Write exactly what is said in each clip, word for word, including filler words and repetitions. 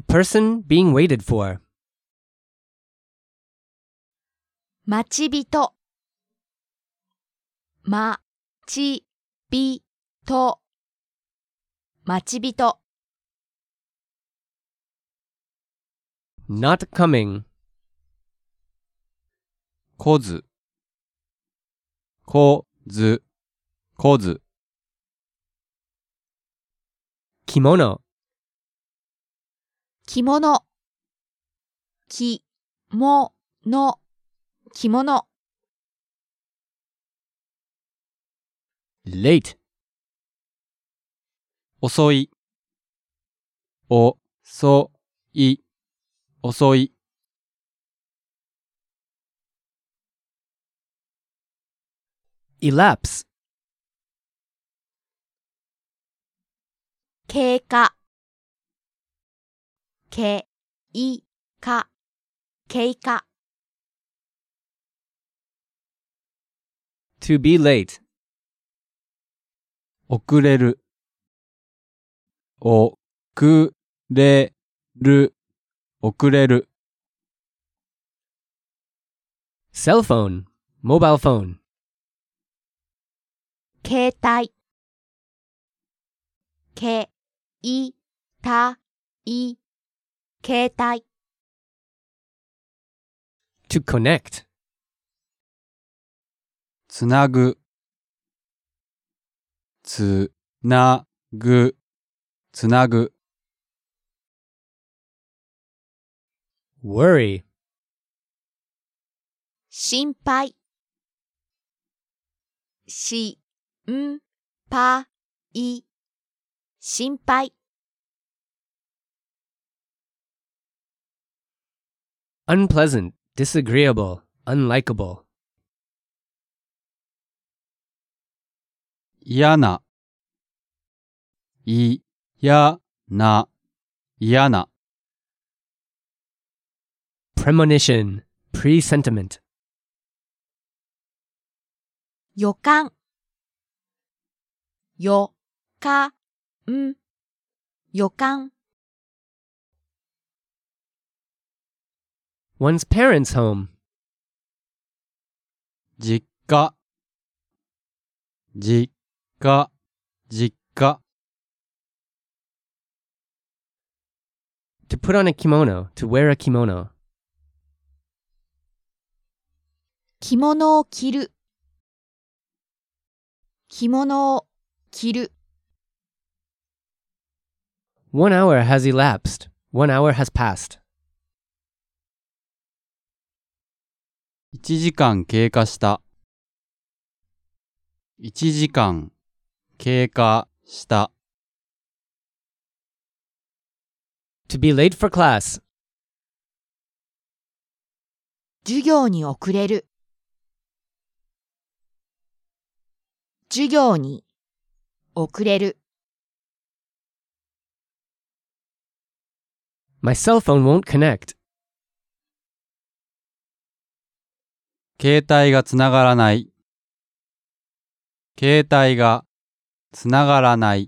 person being waited for. 待ち人、まちびと、待ち人。 Not coming. こず、こず、こず。 Kimono. 着物、きもの、着物。 Late. 遅い、お、そ、い、遅い。 Elapse. 経過、け、い、か、経過。 To be late. 遅れる、お、く、れ、る、遅れる。 Cell phone. Mobile phone. 携帯、け、い、た、い、携帯。 To connect. つなぐ、つ、な、ぐ、つなぐ。 Worry. 心配、し、ん、ぱ、い、心配。 Unpleasant. Disagreeable. Unlikable. 嫌な、い、や、な、嫌な。 Premonition. Presentiment. 予感、よ、か、ん、予感。 One's parents' home. 実家、実家、実家。 To put on a kimono. To wear a kimono. 着物を着る、着物を着る。 One hour has elapsed. One hour has passed. 一時間経過した。一時間経過した。 To be late for class. 授業に遅れる。授業に遅れる。 My cell phone won't connect. 携帯がつながらない。携帯がつながらない。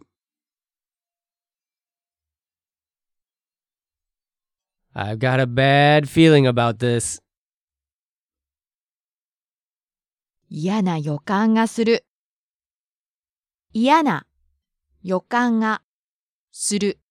I've got a bad feeling about this. 嫌な予感がする。嫌な予感がする。